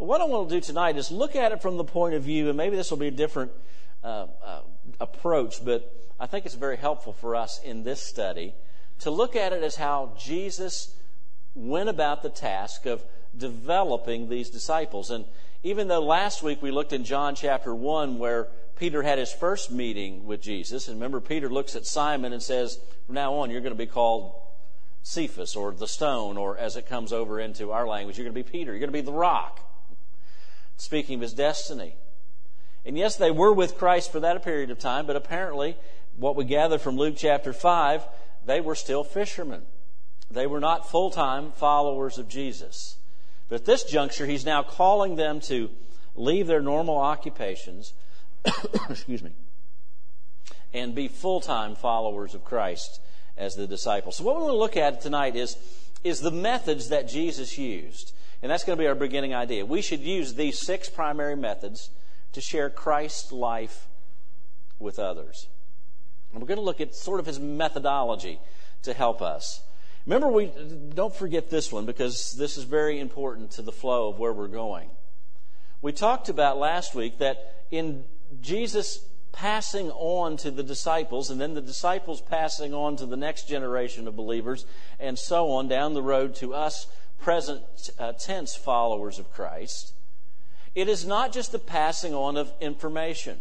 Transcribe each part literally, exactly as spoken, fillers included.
But what I want to do tonight is look at it from the point of view, and maybe this will be a different uh, uh, approach, but I think it's very helpful for us in this study to look at it as how Jesus went about the task of developing these disciples. And even though last week we looked in John chapter one where Peter had his first meeting with Jesus, and remember Peter looks at Simon and says, from now on you're going to be called Cephas, or the stone, or as it comes over into our language, you're going to be Peter, you're going to be the rock, speaking of his destiny. And yes, they were with Christ for that period of time, but apparently what we gather from Luke chapter five, they were still fishermen. They were not full-time followers of Jesus. But at this juncture, he's now calling them to leave their normal occupations, excuse me, and be full-time followers of Christ as the disciples. So what we want to look at tonight is, is the methods that Jesus used. And that's going to be our beginning idea. We should use these six primary methods to share Christ's life with others. And we're going to look at sort of his methodology to help us. Remember, we don't forget this one, because this is very important to the flow of where we're going. We talked about last week that in Jesus passing on to the disciples, and then the disciples passing on to the next generation of believers, and so on down the road to us present uh, tense followers of Christ, it is not just the passing on of information.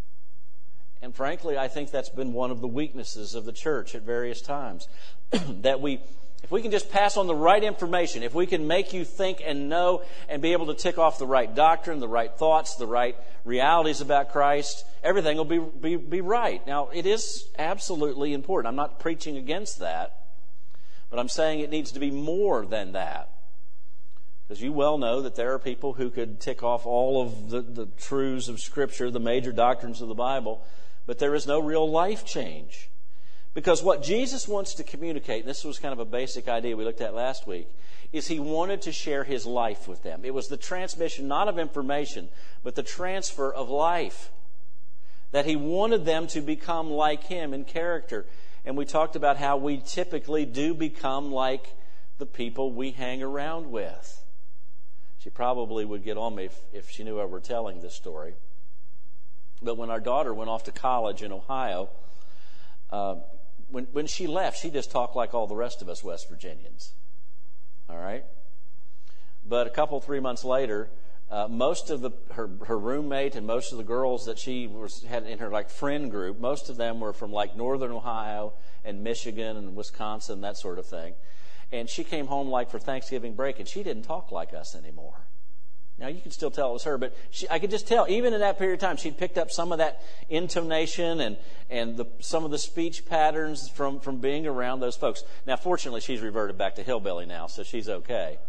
And frankly, I think that's been one of the weaknesses of the church at various times. That we, if we can just pass on the right information, if we can make you think and know and be able to tick off the right doctrine, the right thoughts, the right realities about Christ, everything will be, be, be right. Now, it is absolutely important. I'm not preaching against that, but I'm saying it needs to be more than that. Because you well know that there are people who could tick off all of the, the truths of Scripture, the major doctrines of the Bible, but there is no real life change. Because what Jesus wants to communicate, and this was kind of a basic idea we looked at last week, is he wanted to share his life with them. It was the transmission not of information, but the transfer of life. That he wanted them to become like him in character. And we talked about how we typically do become like the people we hang around with. She probably would get on me if, if she knew I were telling this story. But when our daughter went off to college in Ohio, uh, when, when she left, she just talked like all the rest of us West Virginians. All right? But a couple, three months later, uh, most of the her, her roommate and most of the girls that she was had in her like friend group, most of them were from like northern Ohio and Michigan and Wisconsin, that sort of thing. And she came home like for Thanksgiving break, and she didn't talk like us anymore. Now, you can still tell it was her, but she, I could just tell, even in that period of time, she'd picked up some of that intonation and, and the, some of the speech patterns from, from being around those folks. Now, fortunately, she's reverted back to hillbilly now, so she's okay.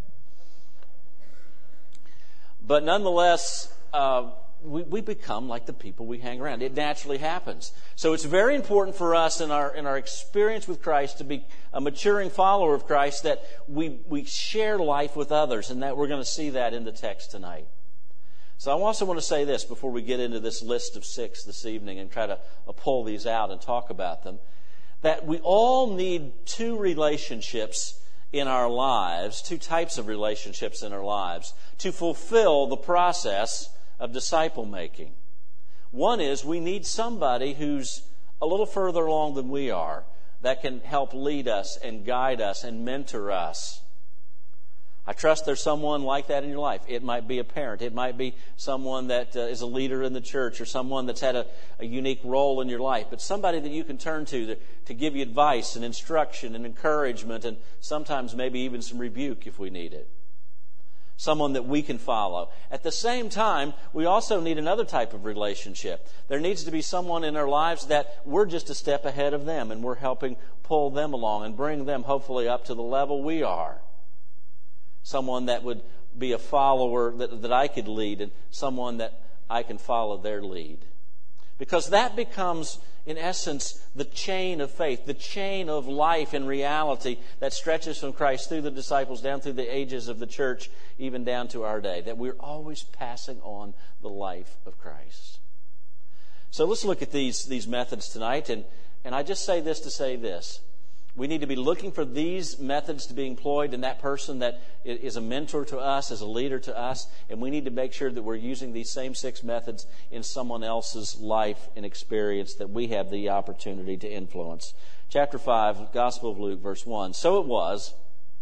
But nonetheless, uh, we, we become like the people we hang around. It naturally happens. So it's very important for us in our in our experience with Christ to be a maturing follower of Christ, that we, we share life with others, and that we're going to see that in the text tonight. So I also want to say this before we get into this list of six this evening and try to pull these out and talk about them, that we all need two relationships in our lives, two types of relationships in our lives, to fulfill the process of disciple making. One is we need somebody who's a little further along than we are that can help lead us and guide us and mentor us. I trust there's someone like that in your life. It might be a parent. It might be someone that uh, is a leader in the church, or someone that's had a, a unique role in your life. But somebody that you can turn to, to to give you advice and instruction and encouragement, and sometimes maybe even some rebuke if we need it. Someone that we can follow. At the same time, we also need another type of relationship. There needs to be someone in our lives that we're just a step ahead of them, and we're helping pull them along and bring them hopefully up to the level we are. Someone that would be a follower that, that I could lead, and someone that I can follow their lead. Because that becomes, in essence, the chain of faith, the chain of life and reality that stretches from Christ through the disciples down through the ages of the church, even down to our day. That we're always passing on the life of Christ. So let's look at these, these methods tonight. And, and I just say this to say this. We need to be looking for these methods to be employed in that person that is a mentor to us, is a leader to us, and we need to make sure that we're using these same six methods in someone else's life and experience that we have the opportunity to influence. Chapter five, Gospel of Luke, verse one. So it was,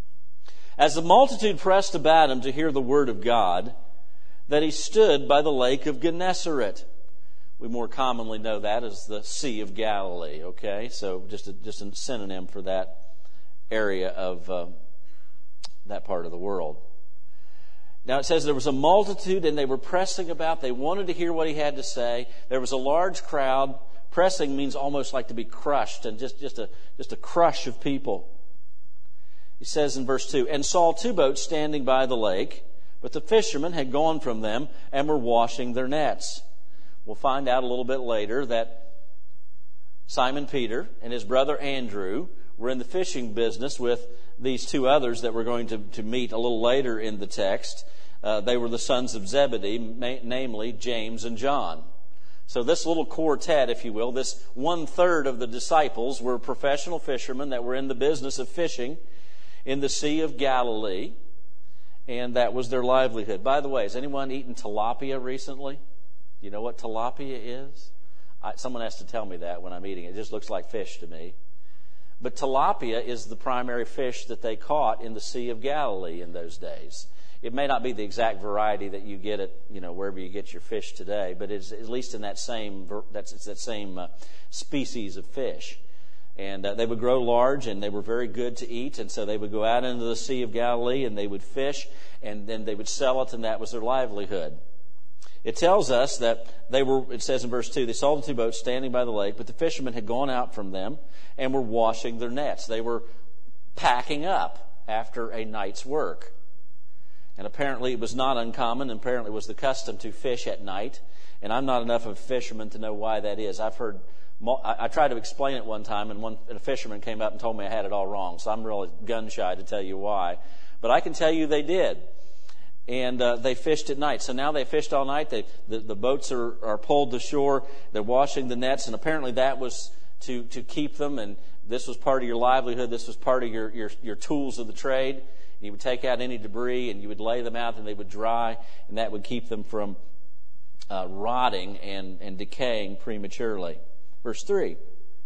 as the multitude pressed about him to hear the word of God, that he stood by the lake of Gennesaret. We more commonly know that as the Sea of Galilee, okay? So just a, just a synonym for that area of uh, that part of the world. Now it says there was a multitude and they were pressing about. They wanted to hear what he had to say. There was a large crowd. Pressing means almost like to be crushed, and just, just, a, just a crush of people. He says in verse two, and saw two boats standing by the lake, but the fishermen had gone from them and were washing their nets. We'll find out a little bit later that Simon Peter and his brother Andrew were in the fishing business with these two others that we're going to, to meet a little later in the text. Uh, they were the sons of Zebedee, ma- namely James and John. So this little quartet, if you will, this one-third of the disciples were professional fishermen that were in the business of fishing in the Sea of Galilee, and that was their livelihood. By the way, has anyone eaten tilapia recently? Do you know what tilapia is? I, someone has to tell me that when I'm eating it. It just looks like fish to me. But tilapia is the primary fish that they caught in the Sea of Galilee in those days. It may not be the exact variety that you get at, you know, wherever you get your fish today, but it's at least in that same that's it's that same uh, species of fish. And uh, they would grow large, and they were very good to eat. And so they would go out into the Sea of Galilee, and they would fish, and then they would sell it, and that was their livelihood. It tells us that they were, it says in verse two, they saw the two boats standing by the lake, but the fishermen had gone out from them and were washing their nets. They were packing up after a night's work. And apparently it was not uncommon, and apparently it was the custom to fish at night. And I'm not enough of a fisherman to know why that is. I've heard, I, I tried to explain it one time, and one and a fisherman came up and told me I had it all wrong. So I'm really gun shy to tell you why. But I can tell you they did. And uh, they fished at night. So now they fished all night. They, the, the boats are, are pulled to shore. They're washing the nets. And apparently that was to, to keep them. And this was part of your livelihood. This was part of your, your, your tools of the trade. And you would take out any debris and you would lay them out and they would dry. And that would keep them from uh, rotting and, and decaying prematurely. Verse three.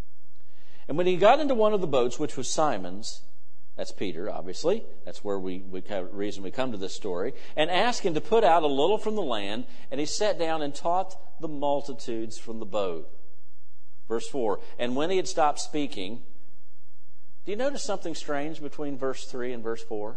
And when he got into one of the boats, which was Simon's, that's Peter, obviously. That's where we, we the reason we come to this story. And asked him to put out a little from the land, and he sat down and taught the multitudes from the boat. Verse four. And when he had stopped speaking, do you notice something strange between verse three and verse four?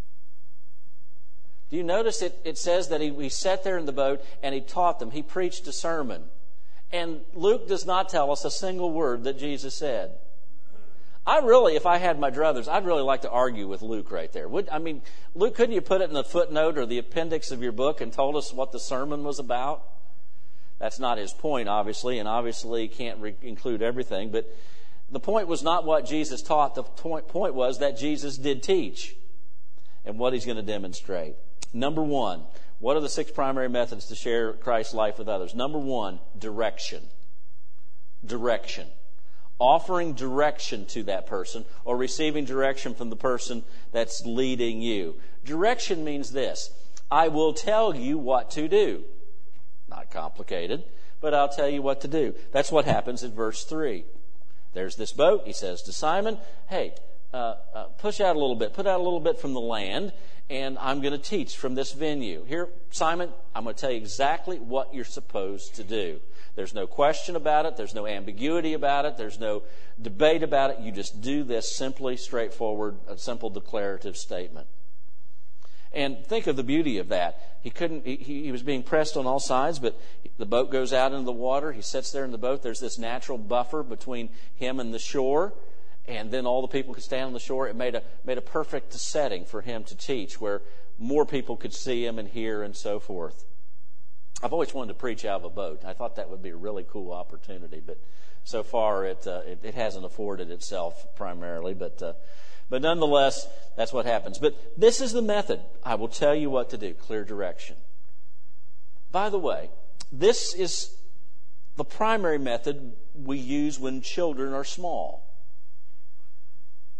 Do you notice it, it says that he, he sat there in the boat and he taught them. He preached a sermon. And Luke does not tell us a single word that Jesus said. I really, if I had my druthers, I'd really like to argue with Luke right there. Would I mean, Luke, couldn't you put it in the footnote or the appendix of your book and told us what the sermon was about? That's not his point, obviously, and obviously can't re- include everything. But the point was not what Jesus taught. The point was that Jesus did teach and what he's going to demonstrate. Number one, what are the six primary methods to share Christ's life with others? Number one, direction. Direction. Offering direction to that person or receiving direction from the person that's leading you. Direction means this: I will tell you what to do. Not complicated, but I'll tell you what to do. That's what happens in verse three. There's this boat. He says to Simon, hey, uh, uh, push out a little bit, put out a little bit from the land, and I'm going to teach from this venue. Here, Simon, I'm going to tell you exactly what you're supposed to do. There's no question about it. There's no ambiguity about it. There's no debate about it. You just do this simply, straightforward, a simple declarative statement. And think of the beauty of that. He couldn't. He, he was being pressed on all sides, but the boat goes out into the water. He sits there in the boat. There's this natural buffer between him and the shore, and then all the people could stand on the shore. It made a made a perfect setting for him to teach, where more people could see him and hear and so forth. I've always wanted to preach out of a boat. I thought that would be a really cool opportunity, but so far it uh, it, it hasn't afforded itself primarily. But uh, but nonetheless, that's what happens. But this is the method. I will tell you what to do. Clear direction. By the way, this is the primary method we use when children are small.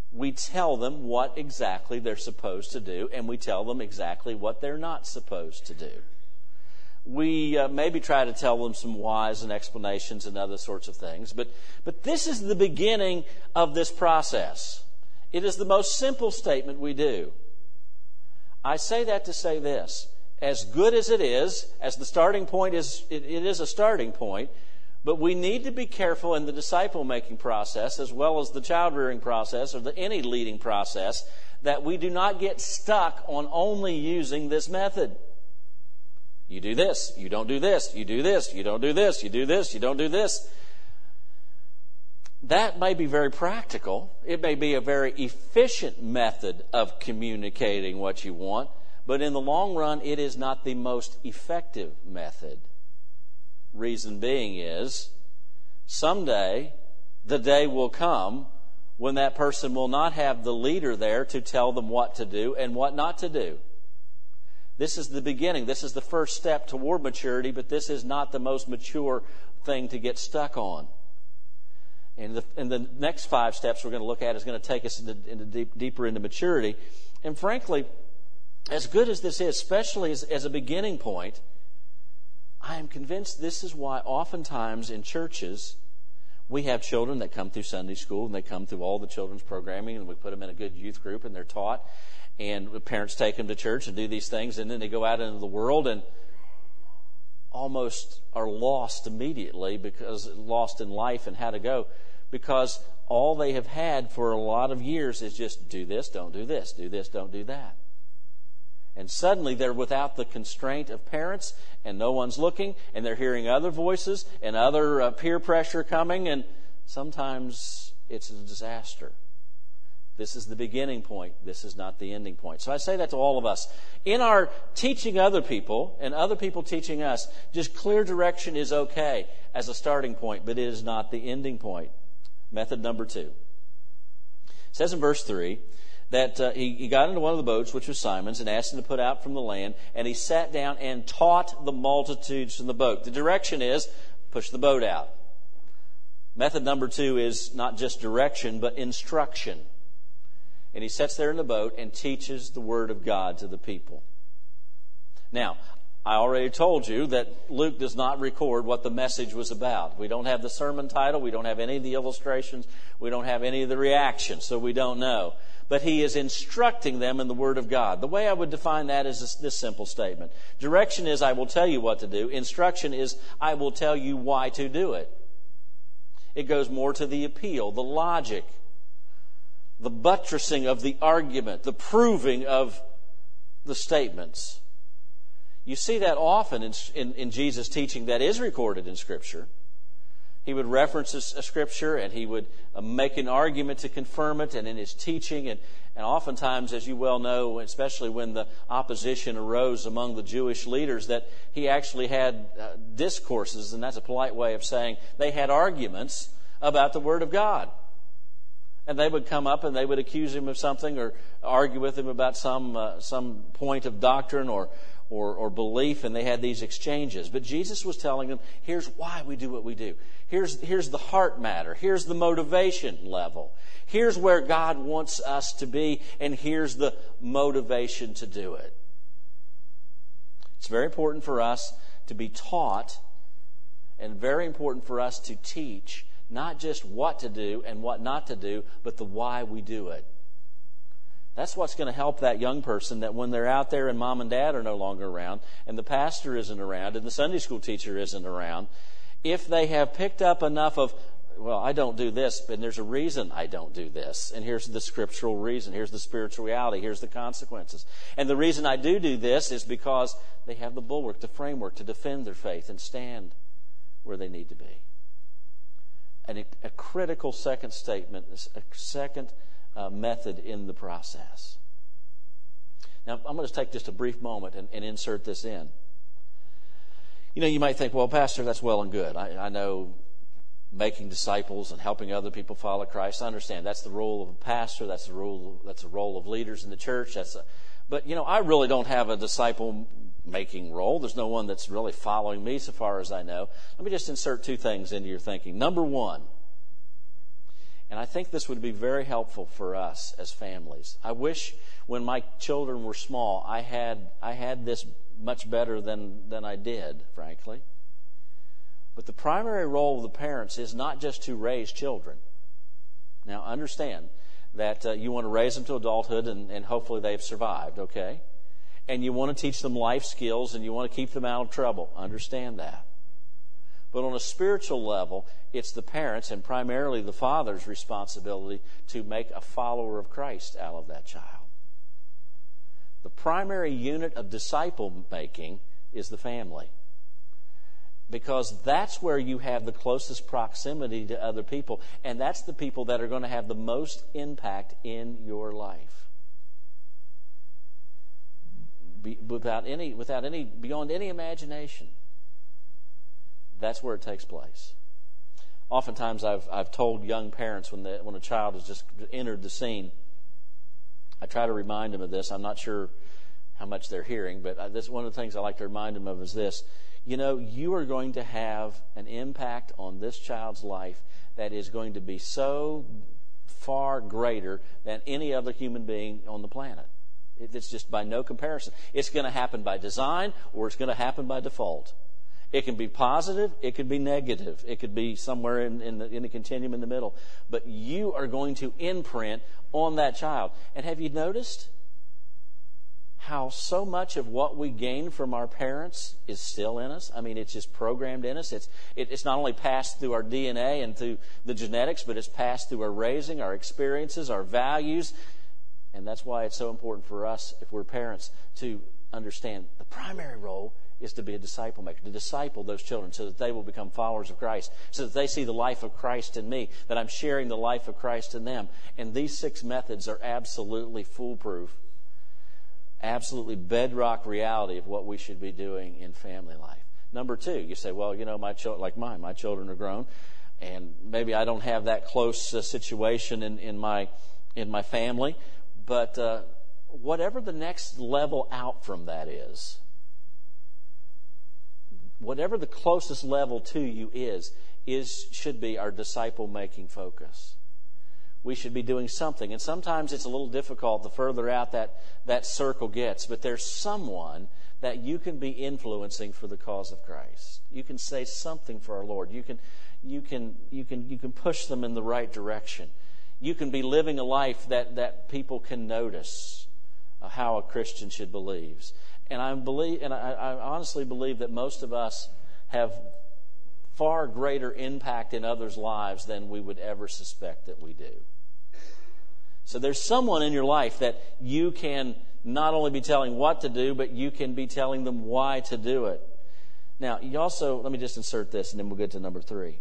we tell them what exactly they're supposed to do, and we tell them exactly what they're not supposed to do. We uh, maybe try to tell them some whys and explanations and other sorts of things, but, but this is the beginning of this process. It is the most simple statement we do. I say that to say this. As good as it is, as the starting point is, it, it is a starting point, but we need to be careful in the disciple-making process as well as the child-rearing process or the any leading process that we do not get stuck on only using this method. You do this, you don't do this, you do this, you don't do this, you do this, you don't do this. That may be very practical. It may be a very efficient method of communicating what you want, but in the long run, it is not the most effective method. Reason being is, someday the day will come when that person will not have the leader there to tell them what to do and what not to do. This is the beginning. This is the first step toward maturity, but this is not the most mature thing to get stuck on. And the, and the next five steps we're going to look at is going to take us into, into deep, deeper into maturity. And frankly, as good as this is, especially as, as a beginning point, I am convinced this is why oftentimes in churches we have children that come through Sunday school and they come through all the children's programming and we put them in a good youth group and they're taught. And the parents take them to church and do these things, and then they go out into the world and almost are lost immediately, because lost in life and how to go, because all they have had for a lot of years is just do this, don't do this, do this, don't do that. And suddenly they're without the constraint of parents, and no one's looking, and they're hearing other voices and other uh, peer pressure coming, and sometimes it's a disaster. This is the beginning point. This is not the ending point. So I say that to all of us. In our teaching other people and other people teaching us, just clear direction is okay as a starting point, but it is not the ending point. Method number two. It says in verse three that uh, he, he got into one of the boats, which was Simon's, and asked him to put out from the land, and he sat down and taught the multitudes from the boat. The direction is push the boat out. Method number two is not just direction, but instruction. And he sits there in the boat and teaches the Word of God to the people. Now, I already told you that Luke does not record what the message was about. We don't have the sermon title. We don't have any of the illustrations. We don't have any of the reactions, so we don't know. But he is instructing them in the Word of God. The way I would define that is this, this simple statement. Direction is, I will tell you what to do. Instruction is, I will tell you why to do it. It goes more to the appeal, the logic, the buttressing of the argument, the proving of the statements. You see that often in, in, in Jesus' teaching that is recorded in Scripture. He would reference a, a Scripture and he would uh, make an argument to confirm it, and in his teaching, and, and oftentimes, as you well know, especially when the opposition arose among the Jewish leaders, that he actually had uh, discourses, and that's a polite way of saying they had arguments about the Word of God. And they would come up and they would accuse him of something or argue with him about some uh, some point of doctrine or, or or belief, and they had these exchanges. But Jesus was telling them, here's why we do what we do. Here's, here's the heart matter. Here's the motivation level. Here's where God wants us to be, and here's the motivation to do it. It's very important for us to be taught, and very important for us to teach, not just what to do and what not to do, but the why we do it. That's what's going to help that young person, that when they're out there and mom and dad are no longer around, and the pastor isn't around, and the Sunday school teacher isn't around, if they have picked up enough of, well, I don't do this, but there's a reason I don't do this, and here's the scriptural reason, here's the spiritual reality, here's the consequences. And the reason I do do this is because they have the bulwark, the framework to defend their faith and stand where they need to be. A, a critical second statement, a second uh, method in the process. Now, I'm going to take just a brief moment and, and insert this in. You know, you might think, well, Pastor, that's well and good. I, I know making disciples and helping other people follow Christ. I understand that's the role of a pastor. That's the role. That's the role of leaders in the church. That's a, but you know, I really don't have a disciple making role. There's no one that's really following me so far as I know. Let me just insert two things into your thinking. Number one, And I think this would be very helpful for us as families. I wish when my children were small, I had I had this much better than, than I did, frankly. But the primary role of the parents is not just to raise children. Now, understand that uh, you want to raise them to adulthood and, and hopefully they've survived, okay? And you want to teach them life skills and you want to keep them out of trouble. Understand that. But on a spiritual level, it's the parents and primarily the father's responsibility to make a follower of Christ out of that child. The primary unit of disciple making is the family. Because that's where you have the closest proximity to other people. And that's the people that are going to have the most impact in your life. Be, without any, without any, beyond any imagination. That's where it takes place. Oftentimes I've, I've told young parents when, the, when a child has just entered the scene, I try to remind them of this. I'm not sure how much they're hearing, but I, this one of the things I like to remind them of is this. You know, you are going to have an impact on this child's life that is going to be so far greater than any other human being on the planet. It's just by no comparison. It's going to happen by design or it's going to happen by default. It can be positive, it could be negative, it could be somewhere in, in, the, in the continuum in the middle. But you are going to imprint on that child. And have you noticed how so much of what we gain from our parents is still in us? I mean, it's just programmed in us. It's it, it's not only passed through our D N A and through the genetics, but it's passed through our raising, our experiences, our values. And that's why it's so important for us, if we're parents, to understand the primary role is to be a disciple maker, to disciple those children so that they will become followers of Christ, so that they see the life of Christ in me, that I'm sharing the life of Christ in them. And these six methods are absolutely foolproof, absolutely bedrock reality of what we should be doing in family life. Number two, you say, well, you know, my children, like mine, my children are grown, and maybe I don't have that close uh, situation in, in my in my family, but uh, whatever the next level out from that is, whatever the closest level to you is, is should be our disciple-making focus. We should be doing something. And sometimes it's a little difficult the further out that, that circle gets. But there's someone that you can be influencing for the cause of Christ. You can say something for our Lord. You can, you can, you can, you can push them in the right direction. You can be living a life that, that people can notice how a Christian should believe. And I believe, and I, I honestly believe that most of us have far greater impact in others' lives than we would ever suspect that we do. So there's someone in your life that you can not only be telling what to do, but you can be telling them why to do it. Now, you also, let me just insert this and then we'll get to number three.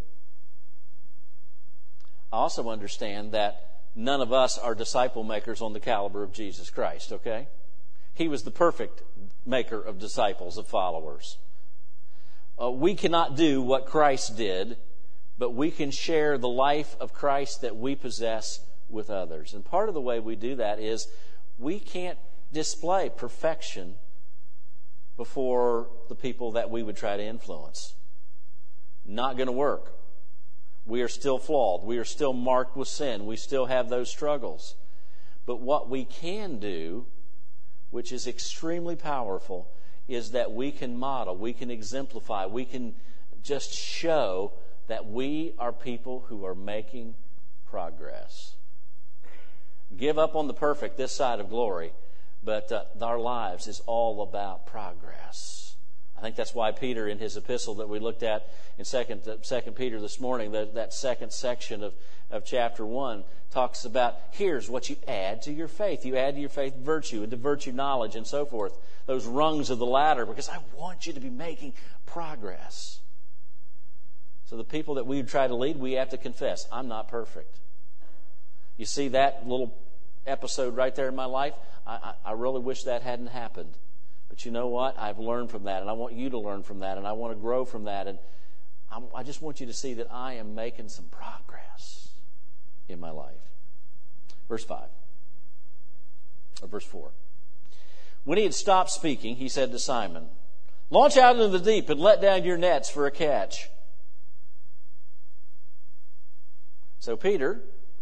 I also understand that none of us are disciple makers on the caliber of Jesus Christ, okay? He was the perfect maker of disciples, of followers. Uh, we cannot do what Christ did, but we can share the life of Christ that we possess with others. And part of the way we do that is we can't display perfection before the people that we would try to influence. Not going to work. We are still flawed. We are still marked with sin. We still have those struggles. But what we can do, which is extremely powerful, is that we can model, we can exemplify, we can just show that we are people who are making progress. Give up on the perfect this side of glory, but uh, our lives is all about progress. I think that's why Peter, in his epistle that we looked at in Second Second Peter this morning, that, that second section of, of chapter one, talks about here's what you add to your faith. You add to your faith virtue, and to virtue knowledge, and so forth. Those rungs of the ladder, because I want you to be making progress. So the people that we try to lead, we have to confess, I'm not perfect. You see that little episode right there in my life? I, I, I really wish that hadn't happened. But you know what? I've learned from that, and I want you to learn from that, and I want to grow from that. And I'm, I just want you to see that I am making some progress in my life. Verse five. Or verse four. When he had stopped speaking, he said to Simon, "Launch out into the deep and let down your nets for a catch." So Peter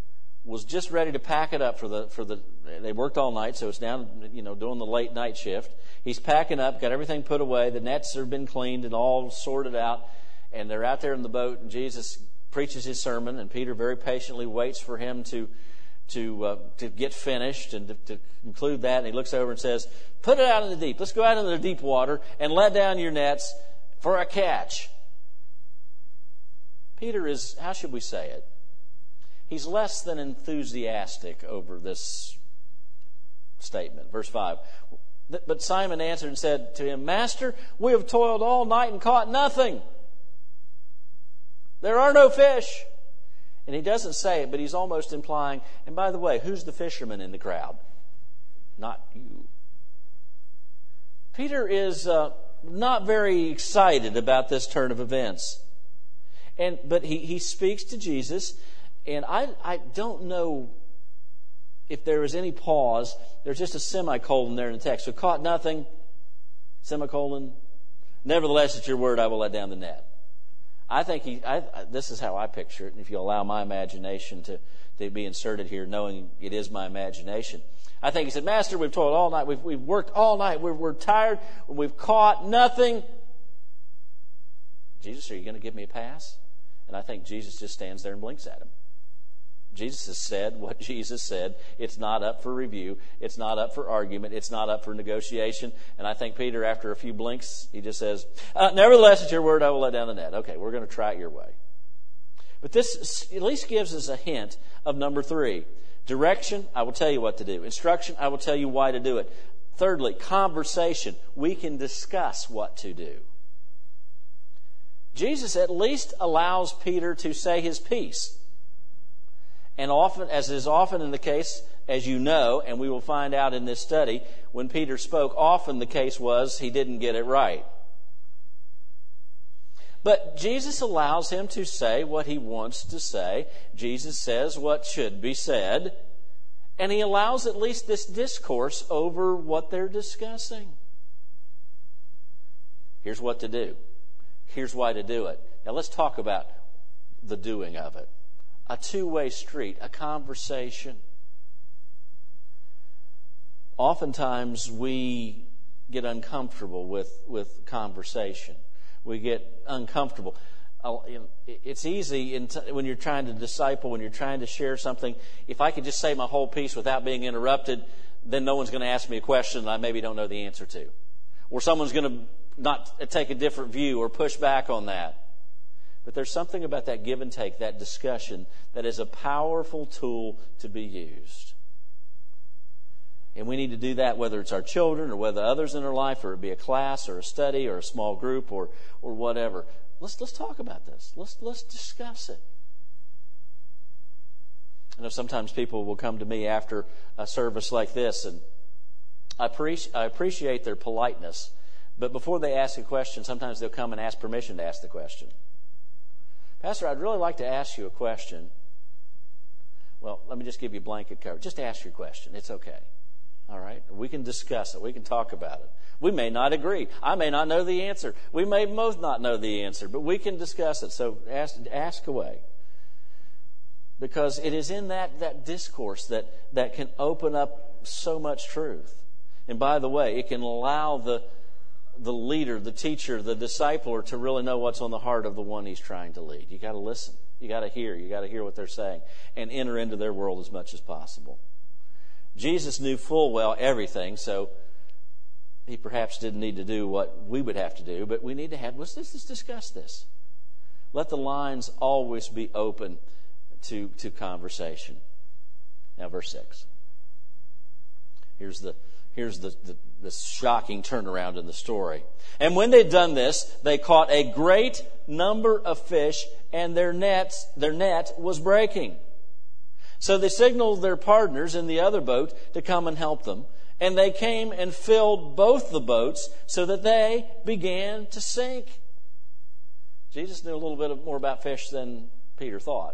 was just ready to pack it up for the for the. They worked all night, so it's down, you know, doing the late night shift. He's packing up, got everything put away. The nets have been cleaned and all sorted out, and they're out there in the boat. And Jesus preaches his sermon, and Peter very patiently waits for him to to uh, to get finished and to, to conclude that. And he looks over and says, "Put it out in the deep. Let's go out into the deep water and let down your nets for a catch." Peter is, how should we say it? He's less than enthusiastic over this statement. Verse five. But Simon answered and said to him, "Master, we have toiled all night and caught nothing. There are no fish." And he doesn't say it, but he's almost implying, and by the way, who's the fisherman in the crowd? Not you. Peter is uh, not very excited about this turn of events. And but he, he speaks to Jesus, and I, I don't know if there is any pause. There's just a semicolon there in the text. So caught nothing, semicolon. Nevertheless, at your word, I will let down the net. I think he. I, this is how I picture it. And if you allow my imagination to, to be inserted here, knowing it is my imagination, I think he said, "Master, we've toiled all night. We've we've worked all night. We're we're tired. We've caught nothing." Jesus, are you going to give me a pass? And I think Jesus just stands there and blinks at him. Jesus has said what Jesus said. It's not up for review. It's not up for argument. It's not up for negotiation. And I think Peter, after a few blinks, he just says, uh, "Nevertheless, at your word, I will let down the net." Okay, we're going to try it your way. But this at least gives us a hint of number three. Direction, I will tell you what to do. Instruction, I will tell you why to do it. Thirdly, conversation. We can discuss what to do. Jesus at least allows Peter to say his piece. And often, as is often in the case, as you know, and we will find out in this study, when Peter spoke, often the case was he didn't get it right. But Jesus allows him to say what he wants to say. Jesus says what should be said. And he allows at least this discourse over what they're discussing. Here's what to do. Here's why to do it. Now let's talk about the doing of it. A two-way street, a conversation. Oftentimes we get uncomfortable with, with conversation. We get uncomfortable. It's easy in t- when you're trying to disciple, when you're trying to share something. If I could just say my whole piece without being interrupted, then no one's going to ask me a question that I maybe don't know the answer to. Or someone's going to not take a different view or push back on that. But there's something about that give and take, that discussion, that is a powerful tool to be used. And we need to do that whether it's our children or whether others in our life, or it be a class or a study or a small group or or whatever. Let's let's talk about this. Let's let's discuss it. I know sometimes people will come to me after a service like this, and I appreciate I appreciate their politeness. But before they ask a question, sometimes they'll come and ask permission to ask the question. "Pastor, I'd really like to ask you a question." Well, let me just give you blanket cover. Just ask your question. It's okay. All right? We can discuss it. We can talk about it. We may not agree. I may not know the answer. We may both not know the answer, but we can discuss it. So ask, ask away. Because it is in that, that discourse that, that can open up so much truth. And by the way, it can allow the the leader, the teacher, the discipler to really know what's on the heart of the one he's trying to lead. You got to listen. You got to hear. You got to hear what they're saying and enter into their world as much as possible. Jesus knew full well everything, so he perhaps didn't need to do what we would have to do, but we need to have, let's, let's discuss this. Let the lines always be open to, to conversation. Now, verse six. Here's the Here's the, the, the shocking turnaround in the story. "And when they'd done this, they caught a great number of fish, and their nets, their net was breaking. So they signaled their partners in the other boat to come and help them. And they came and filled both the boats so that they began to sink." Jesus knew a little bit more about fish than Peter thought.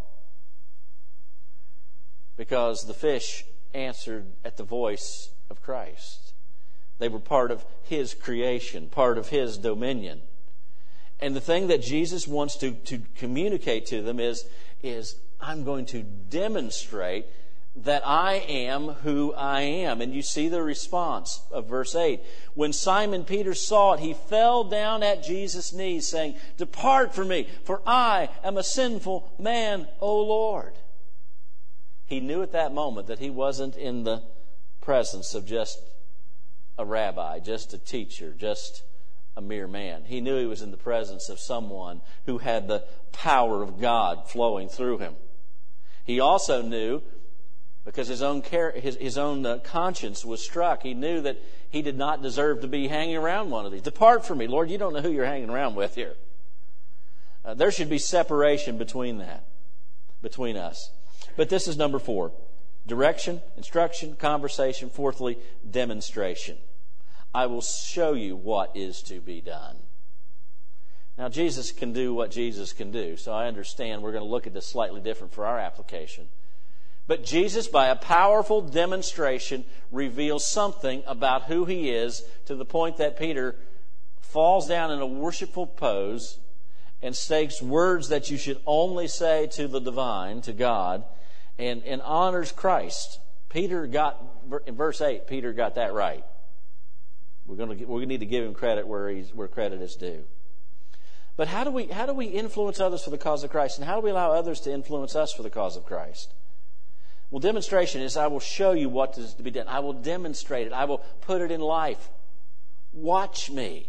Because the fish answered at the voice of Christ. They were part of His creation, part of His dominion. And the thing that Jesus wants to, to communicate to them is, is, I'm going to demonstrate that I am who I am. And you see the response of verse eight. When Simon Peter saw it, he fell down at Jesus' knees, saying, "Depart from me, for I am a sinful man, O Lord." He knew at that moment that he wasn't in the presence of just a rabbi, just a teacher, just a mere man. He knew he was in the presence of someone who had the power of God flowing through him. He also knew, because his own care, his, his own uh, conscience was struck, he knew that he did not deserve to be hanging around one of these. "Depart from me, Lord, you don't know who you're hanging around with here." Uh, there should be separation between that, between us. But this is number four. Direction, instruction, conversation. Fourthly, demonstration. I will show you what is to be done. Now, Jesus can do what Jesus can do, so I understand we're going to look at this slightly different for our application. But Jesus, by a powerful demonstration, reveals something about who He is, to the point that Peter falls down in a worshipful pose and states words that you should only say to the divine, to God, and, and honors Christ. Peter got, in verse eight, Peter got that right. We're going to, we need to give him credit where he's, where credit is due. But how do we how do we influence others for the cause of Christ? And how do we allow others to influence us for the cause of Christ? Well, demonstration is, I will show you what is to be done. I will demonstrate it. I will put it in life. Watch me.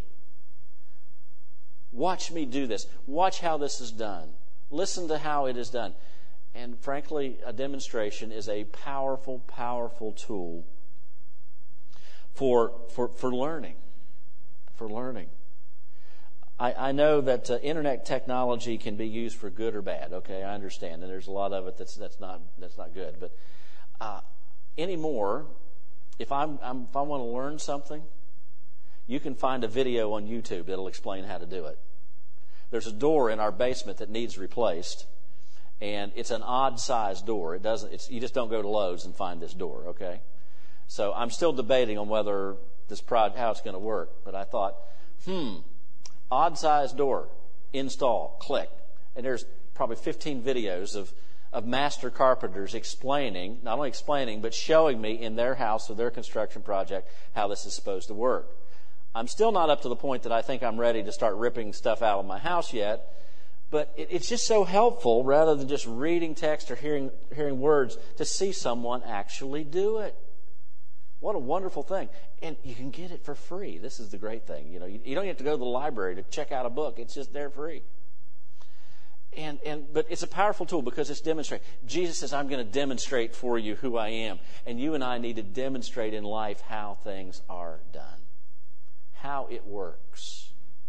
Watch me do this. Watch how this is done. Listen to how it is done. And frankly, a demonstration is a powerful, powerful tool for for, for learning. For learning. I, I know that uh, internet technology can be used for good or bad. Okay, I understand, and there's a lot of it that's that's not that's not good. But uh, anymore, if I'm, I'm if I want to learn something, you can find a video on YouTube that'll explain how to do it. There's a door in our basement that needs replaced, and it's an odd-sized door. It doesn't. It's you just don't go to Lowe's and find this door. Okay, so I'm still debating on whether this project how it's going to work. But I thought, hmm. Odd-sized door, install, click. And there's probably fifteen videos of, of master carpenters explaining, not only explaining, but showing me in their house or their construction project how this is supposed to work. I'm still not up to the point that I think I'm ready to start ripping stuff out of my house yet, but it, it's just so helpful, rather than just reading text or hearing hearing words, to see someone actually do it. What a wonderful thing. And you can get it for free. This is the great thing. You know, you, you don't have to go to the library to check out a book. It's just there free. And and but it's a powerful tool because it's demonstrating. Jesus says, I'm going to demonstrate for you who I am. And you and I need to demonstrate in life how things are done. How it works.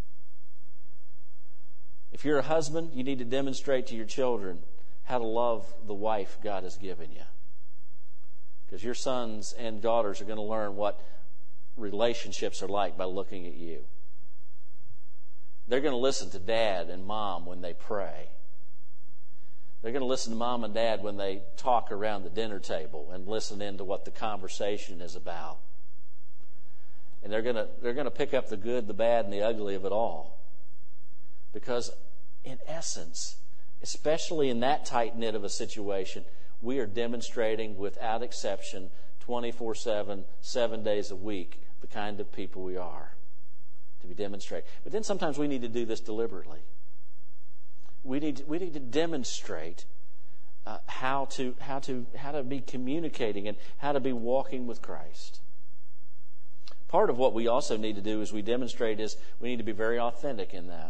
If you're a husband, you need to demonstrate to your children how to love the wife God has given you. Because your sons and daughters are going to learn what relationships are like by looking at you. They're going to listen to dad and mom when they pray. They're going to listen to mom and dad when they talk around the dinner table and listen into what the conversation is about. And they're going to, they're going to pick up the good, the bad, and the ugly of it all. Because in essence, especially in that tight-knit of a situation, we are demonstrating without exception, twenty-four seven, seven days a week, the kind of people we are to be demonstrating. But then sometimes we need to do this deliberately. We need to, we need to demonstrate uh, how to how to how to be communicating and how to be walking with Christ. Part of what we also need to do as we demonstrate is we need to be very authentic in that.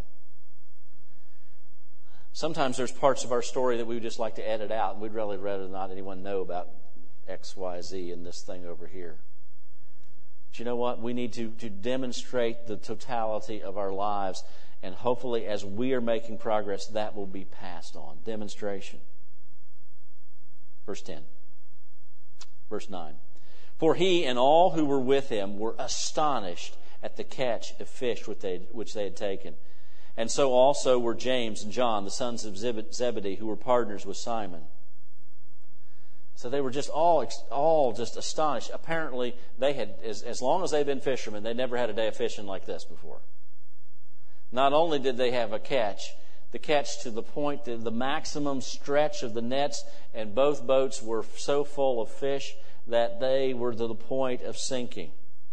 Sometimes there's parts of our story that we would just like to edit out, and we'd really rather not anyone know about X, Y, Z and this thing over here. But you know what? We need to, to demonstrate the totality of our lives, and hopefully as we are making progress, that will be passed on. Demonstration. Verse ten. Verse nine. For he and all who were with him were astonished at the catch of fish which they, which they had taken. And so also were James and John, the sons of Zebedee, who were partners with Simon. So they were just all all just astonished. Apparently, they had, as, as long as they've been fishermen, they never had a day of fishing like this before. Not only did they have a catch, the catch to the point, that the maximum stretch of the nets, and both boats were so full of fish that they were to the point of sinking.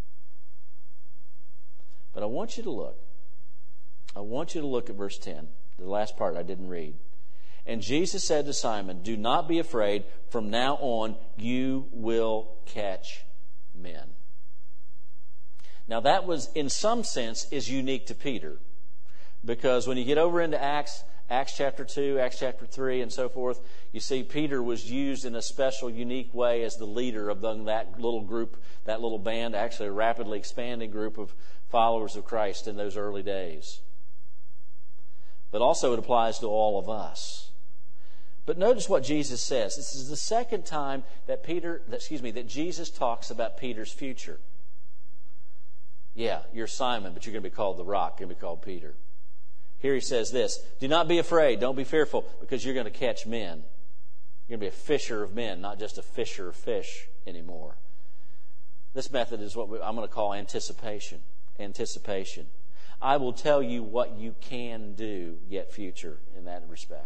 But I want you to look. I want you to look at verse ten, the last part I didn't read. And Jesus said to Simon, "Do not be afraid. From now on, you will catch men." Now that was, in some sense, is unique to Peter. Because when you get over into Acts, Acts chapter two, Acts chapter three, and so forth, you see Peter was used in a special, unique way as the leader of that little group, that little band, actually a rapidly expanding group of followers of Christ in those early days. But also it applies to all of us. But notice what Jesus says. This is the second time that Peter, excuse me, that Jesus talks about Peter's future. Yeah, you're Simon, but you're going to be called the Rock. You're going to be called Peter. Here he says this: "Do not be afraid. Don't be fearful, because you're going to catch men. You're going to be a fisher of men, not just a fisher of fish anymore." This method is what I'm going to call anticipation. Anticipation. I will tell you what you can do, yet future, in that respect.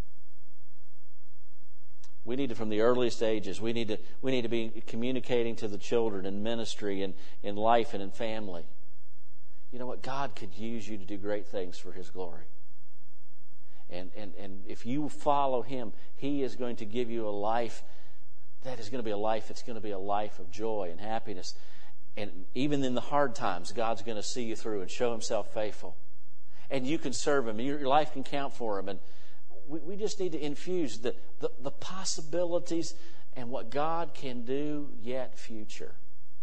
We need to, from the earliest ages, we need to we need to be communicating to the children in ministry and in life and in family. You know what? God could use you to do great things for His glory. And, and, and if you follow Him, He is going to give you a life that is going to be a life, it's going to be a life of joy and happiness. And even in the hard times, God's going to see you through and show Himself faithful. And you can serve Him. Your life can count for Him. And we, we just need to infuse the, the, the possibilities and what God can do, yet future.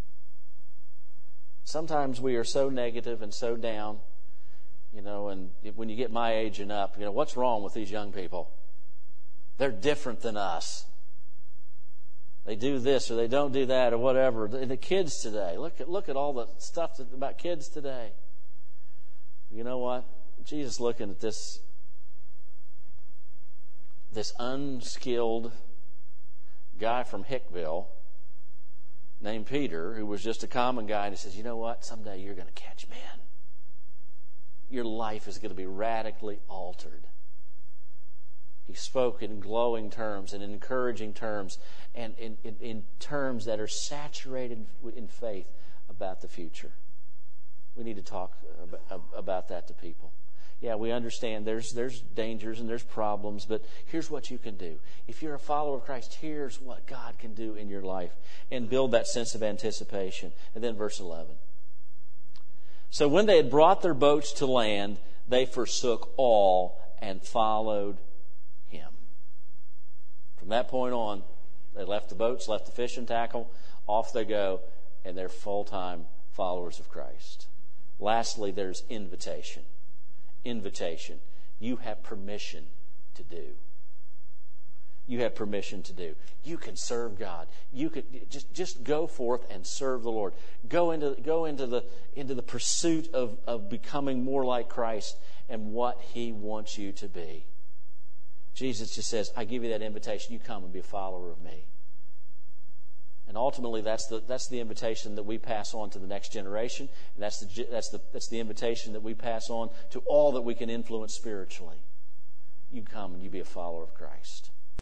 Sometimes we are so negative and so down, you know, and when you get my age and up, you know, what's wrong with these young people? They're different than us. They do this or they don't do that or whatever. The, the kids today, look at look at all the stuff that, about kids today. You know what? Jesus looking at this, this unskilled guy from Hickville named Peter, who was just a common guy, and he says, "You know what? Someday you're going to catch men. Your life is going to be radically altered." He spoke in glowing terms and encouraging terms and in, in, in terms that are saturated in faith about the future. We need to talk about, about that to people. Yeah, we understand there's there's dangers and there's problems, but here's what you can do. If you're a follower of Christ, here's what God can do in your life, and build that sense of anticipation. And then verse eleven. "So when they had brought their boats to land, they forsook all and followed Him." From that point on, they left the boats, left the fishing tackle, off they go, and they're full-time followers of Christ. Lastly, there's invitation. Invitation. You have permission to do. You have permission to do. You can serve God. You could just just go forth and serve the Lord. Go into go into the into the pursuit of, of becoming more like Christ and what He wants you to be. Jesus just says, "I give you that invitation. You come and be a follower of me." And ultimately, that's the that's the invitation that we pass on to the next generation, and that's the that's the that's the invitation that we pass on to all that we can influence spiritually. You come and you be a follower of Christ.